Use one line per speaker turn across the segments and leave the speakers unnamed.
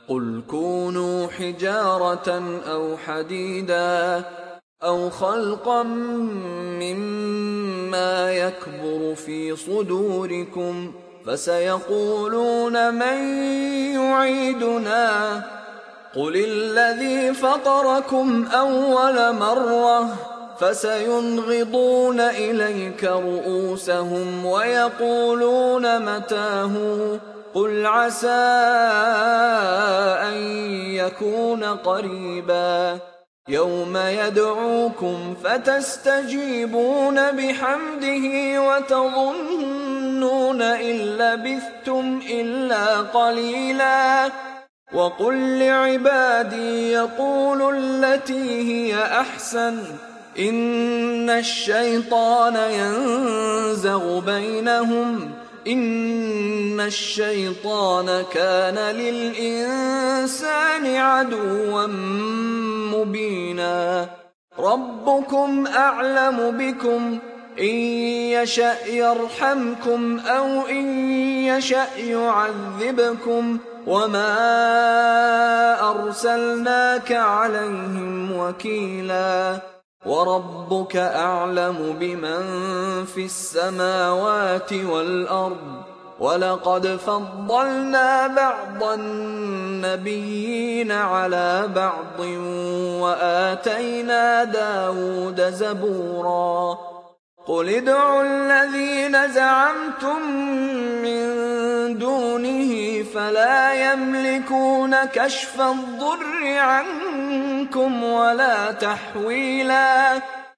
قل كونوا حجارة أو حديدا أو خلقا مما يكبر في صدوركم فسيقولون من يعيدنا قل الذي فطركم أول مرة فسينغضون إليك رؤوسهم ويقولون متاه قل عسى أن يكون قريبا يوم يدعوكم فتستجيبون بحمده وتظنون إن لبثتم إلا قليلا وقل لعبادي يقولوا التي هي أحسن إن الشيطان ينزغ بينهم إن الشيطان كان للإنسان عدوا مبينا ربكم أعلم بكم إن يشأ يرحمكم أو إن يشأ يعذبكم وما أرسلناك عليهم وكيلا وربك أعلم بمن في السماوات والأرض ولقد فضلنا بعض النبيين على بعض وآتينا داود زبورا قل ادعوا الذين زعمتم من دونه فلا يملكون كشف الضر عنكم ولا تحويلا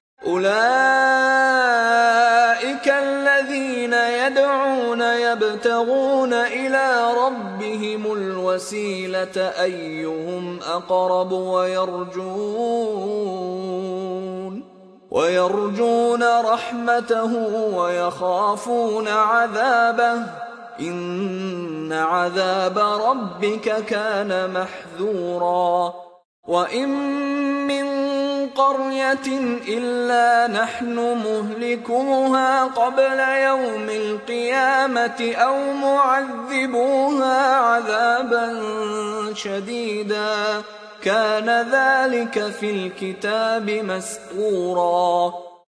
أولئك الذين يدعون يبتغون إلى ربهم الوسيلة أيهم أقرب ويرجون رحمته ويخافون عذابه إن عذاب ربك كان محذورا وإن من قرية إلا نحن مهلكوها قبل يوم القيامة أو معذبوها عذابا شديدا كان ذلك في الكتاب مسطورا